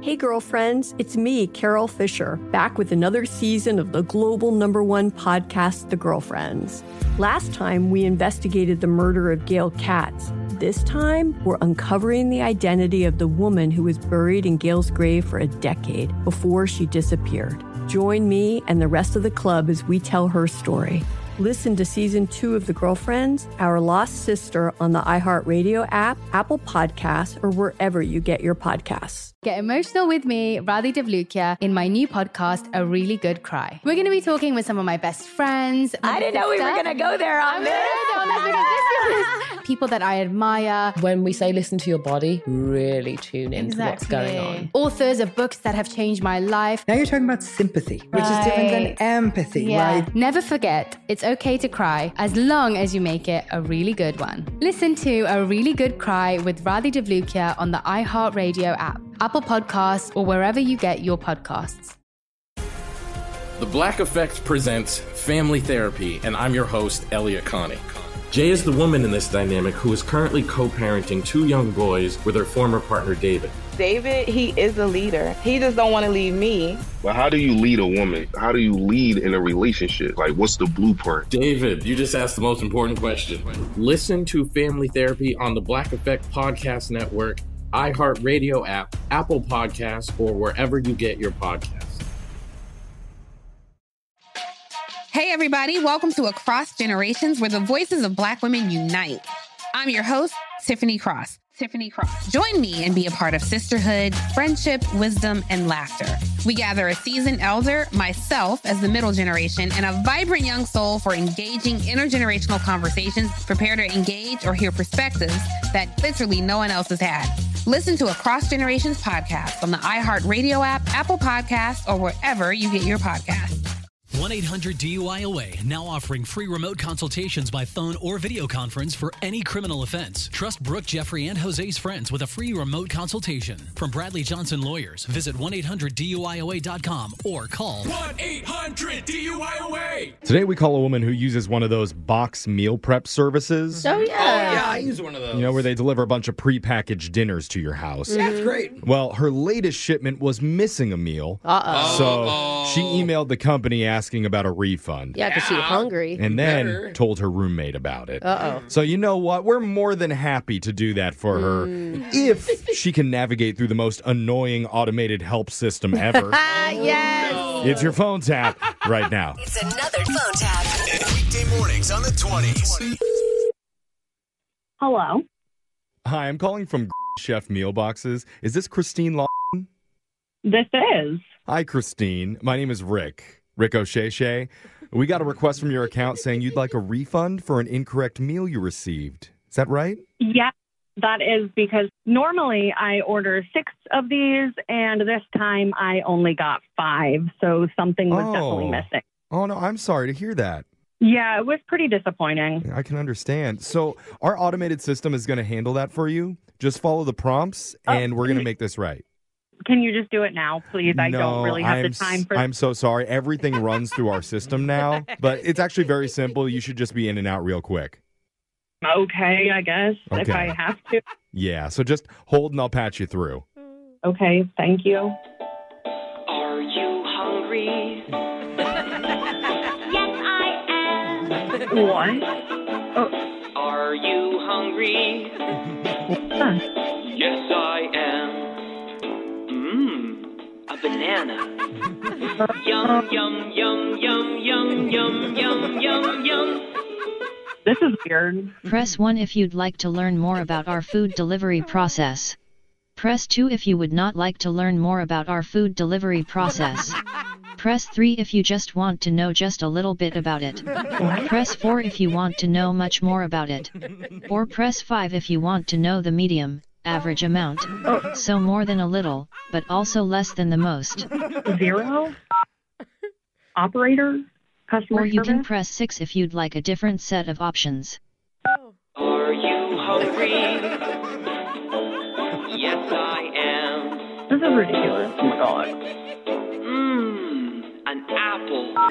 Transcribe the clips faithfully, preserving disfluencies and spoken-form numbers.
Hey girlfriends, it's me, Carol Fisher, back with another season of the global number one podcast, The Girlfriends. Last time, we investigated the murder of Gail Katz. This time, we're uncovering the identity of the woman who was buried in Gail's grave for a decade before she disappeared. Join me and the rest of the club as we tell her story. Listen to season two of The Girlfriends, Our Lost Sister on the iHeartRadio app, Apple Podcasts, or wherever you get your podcasts. Get emotional with me, Radhi Devlukia, in my new podcast, A Really Good Cry. We're going to be talking with some of my best friends. I didn't know we were going to go there on this. People that I admire. When we say listen to your body, really tune into Exactly. what's going on. Authors of books that have changed my life. Now you're talking about sympathy, which Right. is different than empathy, Yeah. right? Never forget, it's okay to cry as long as you make it a really good one. Listen to A Really Good Cry with Radhi Devlukia on the iHeartRadio app, Apple Podcasts, or wherever you get your podcasts. The Black Effect presents Family Therapy, and I'm your host, Elliot Connie. Jay is the woman in this dynamic who is currently co-parenting two young boys with her former partner, David. David, he is a leader. He just don't want to leave me. But how do you lead a woman? How do you lead in a relationship? Like, what's the blueprint? David, you just asked the most important question. Listen to Family Therapy on the Black Effect Podcast Network, iHeartRadio app, Apple Podcasts, or wherever you get your podcasts. Hey, everybody. Welcome to Across Generations, where the voices of Black women unite. I'm your host, Tiffany Cross. Tiffany Cross. Join me and be a part of sisterhood, friendship, wisdom, and laughter. We gather a seasoned elder, myself as the middle generation, and a vibrant young soul for engaging intergenerational conversations. Prepare to engage or hear perspectives that literally no one else has had. Listen to Across Generations podcast on the iHeartRadio app, Apple Podcasts, or wherever you get your podcasts. one eight hundred D U I O A, now offering free remote consultations by phone or video conference for any criminal offense. Trust Brooke, Jeffrey, and Jose's friends with a free remote consultation. From Bradley Johnson Lawyers, visit one eight hundred D U I O A dot com or call one eight hundred D U I O A. Today we call a woman who uses one of those box meal prep services. Oh, yeah. Oh, yeah, I use one of those. You know, where they deliver a bunch of prepackaged dinners to your house. Yeah, that's great. Well, her latest shipment was missing a meal. Uh-oh. So Uh-oh. she emailed the company asking about a refund. Yeah, because she's hungry. And then Better. told her roommate about it. Uh-oh. So you know what? We're more than happy to do that for her if she can navigate through the most annoying automated help system ever. Yes. It's your phone tap right now. It's another phone tap. Weekday mornings on the twenties. Hello. Hi, I'm calling from Chef Meal Boxes. Is this Christine Law? This is. Hi, Christine. My name is Rick. Rick O'Shea. We got a request from your account saying you'd like a refund for an incorrect meal you received. Is that right? Yeah, that is because normally I order six of these, and this time I only got five, so something was Oh. definitely missing. Oh, no, I'm sorry to hear that. Yeah, it was pretty disappointing. I can understand. So our automated system is going to handle that for you. Just follow the prompts, and we're going to make this right. Can you just do it now, please? I no, don't really have I'm, the s- time for I'm so sorry. Everything runs through our system now, but it's actually very simple. You should just be in and out real quick. Okay, I guess, if Okay. I have to. Yeah, so just hold and I'll patch you through. Okay, thank you. Are you hungry? Yes, I am. What? Oh. Are you hungry? Huh. Yes, I am. Mmm, a banana. Yum, yum, yum, yum, yum, yum, yum, yum, yum. This is weird. Press one if you'd like to learn more about our food delivery process. Press two if you would not like to learn more about our food delivery process. Press three if you just want to know just a little bit about it. Press four if you want to know much more about it. Or press five if you want to know the medium, average amount. So more than a little, but also less than the most. Zero? Operator? Customer Or you service? can press six if you'd like a different set of options. Are you hungry? Yes, I am. This is ridiculous. Oh my god. Mmm, an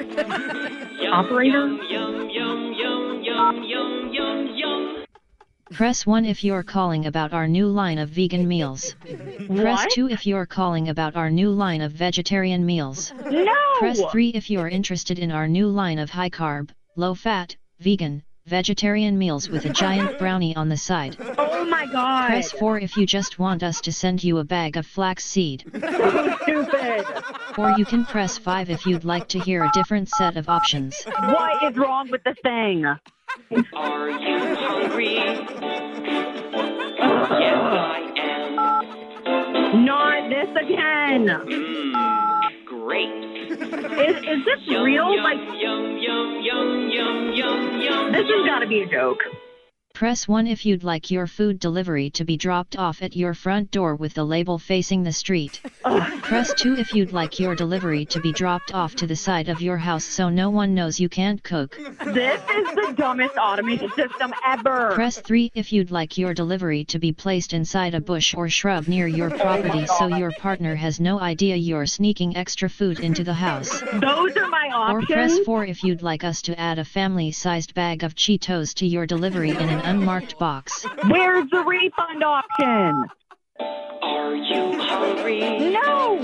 apple. Yum, Operator? Yum, yum, yum, yum, yum, yum, yum, yum. Press one if you're calling about our new line of vegan meals. Press two if you're calling about our new line of vegetarian meals. No! Press three if you're interested in our new line of high-carb, low-fat, vegan, vegetarian meals with a giant brownie on the side. Oh my god! Press four if you just want us to send you a bag of flaxseed. So stupid! Or you can press five if you'd like to hear a different set of options. What is wrong with the thing? Are you hungry? Yes, I am. Not this again! Mmm, great. Is, is this Yum, real? Yum, like, yum, yum, yum, yum, yum, yum. this has got to be a joke. Press one if you'd like your food delivery to be dropped off at your front door with the label facing the street. Press two if you'd like your delivery to be dropped off to the side of your house so no one knows you can't cook. This is the dumbest automated system ever. Press three if you'd like your delivery to be placed inside a bush or shrub near your property so your partner has no idea you're sneaking extra food into the house. Those are my Or options. press four if you'd like us to add a family-sized bag of Cheetos to your delivery in an unmarked box. Where's the refund option? Are you hungry? No!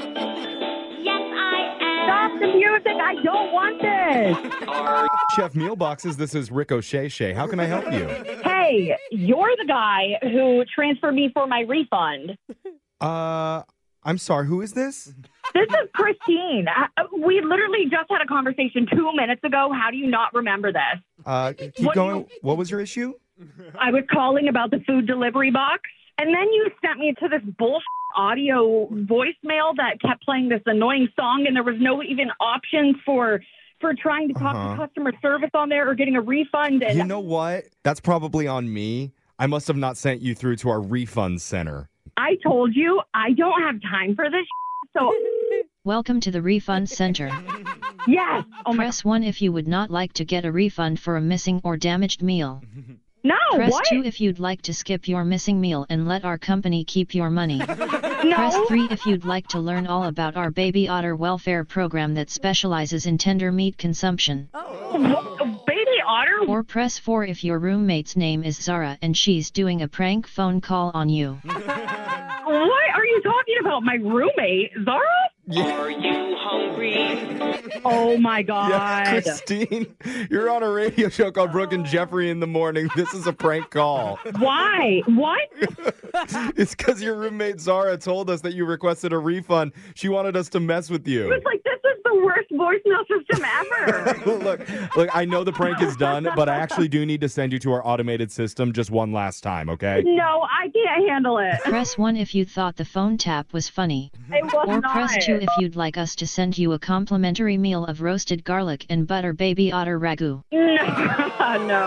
Yes, I am. Stop the music! I don't want this! Are Chef Meal Boxes, this is Ricochet. How can I help you? Hey, you're the guy who transferred me for my refund. Uh, I'm sorry, who is this? This is Christine. Uh, We literally just had a conversation two minutes ago. How do you not remember this? Uh, keep What do going. you- What was your issue? I was calling about the food delivery box, and then you sent me to this bullshit audio voicemail that kept playing this annoying song, and there was no even options for for trying to talk Uh-huh. to customer service on there or getting a refund. And You know what? That's probably on me. I must have not sent you through to our refund center. I told you I don't have time for this. So Welcome to the Refund Center. yes, oh my Press one if you would not like to get a refund for a missing or damaged meal. no, Press what? two if you'd like to skip your missing meal and let our company keep your money. no, Press three if you'd like to learn all about our baby otter welfare program that specializes in tender meat consumption. Wh- baby otter. Or press four if your roommate's name is Zara and she's doing a prank phone call on you. What are you talking about? My roommate, Zara? Are you hungry? Oh my Yeah, god. Christine, you're on a radio show called Brooke and Jeffrey in the Morning. This is a prank call. Why? What? It's because your roommate Zara told us that you requested a refund. She wanted us to mess with It you. was like, this is the worst voicemail system ever. look, look, I know the prank is done, but I actually do need to send you to our automated system just one last time, okay? No, I can't handle it. Press one if you thought the phone tap was funny. It was Or not. press two if you'd like us to send you a complimentary meal of roasted garlic and butter baby otter ragu. No, no.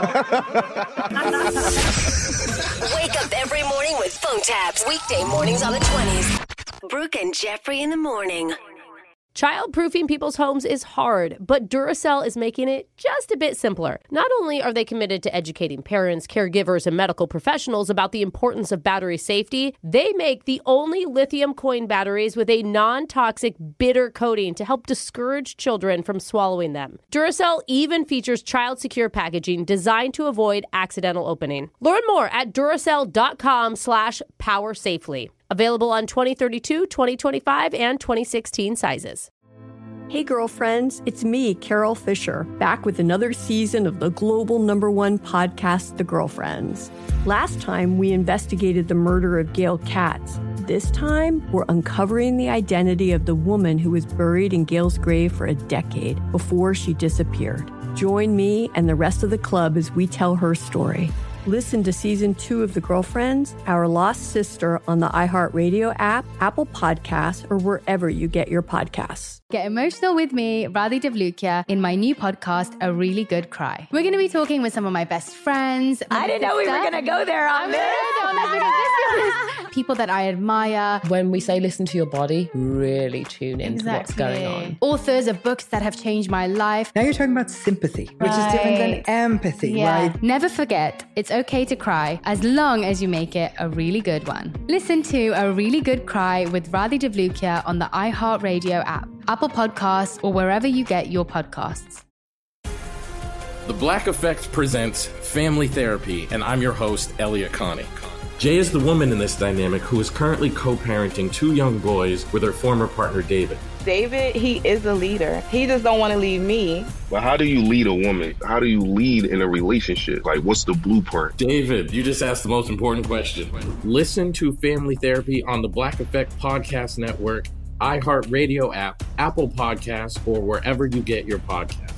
Wake up every morning with phone taps. Weekday mornings on the twenties. Brooke and Jeffrey in the Morning. Childproofing people's homes is hard, but Duracell is making it just a bit simpler. Not only are they committed to educating parents, caregivers, and medical professionals about the importance of battery safety, they make the only lithium coin batteries with a non-toxic bitter coating to help discourage children from swallowing them. Duracell even features child-secure packaging designed to avoid accidental opening. Learn more at Duracell.com slash power safely. Available on twenty thirty-two, twenty twenty-five, and twenty sixteen sizes. Hey girlfriends, it's me, Carol Fisher, back with another season of the global number one podcast, The Girlfriends. Last time, we investigated the murder of Gail Katz. This time, we're uncovering the identity of the woman who was buried in Gail's grave for a decade before she disappeared. Join me and the rest of the club as we tell her story. Listen to season two of The Girlfriends, Our Lost Sister on the iHeartRadio app, Apple Podcasts, or wherever you get your podcasts. Get emotional with me, Radhi Devlukia, in my new podcast, A Really Good Cry. We're going to be talking with some of my best friends. I didn't know we were going to go there on this. People that I admire. When we say listen to your body, really tune into what's going on. Authors of books that have changed my life. Now you're talking about sympathy, which is different than empathy, Yeah. right? Never forget, it's okay to cry as long as you make it a really good one. Listen to A Really Good Cry with Radhi Devlukia on the iHeartRadio app, Apple Podcasts, or wherever you get your podcasts. The Black Effect presents Family Therapy, and I'm your host, Elliot Connie. Jay is the woman in this dynamic who is currently co-parenting two young boys with her former partner, David. David, he is a leader. He just don't want to leave me. But how do you lead a woman? How do you lead in a relationship? Like, what's the blueprint? David, you just asked the most important question. Listen to Family Therapy on the Black Effect Podcast Network, iHeartRadio app, Apple Podcasts, or wherever you get your podcasts.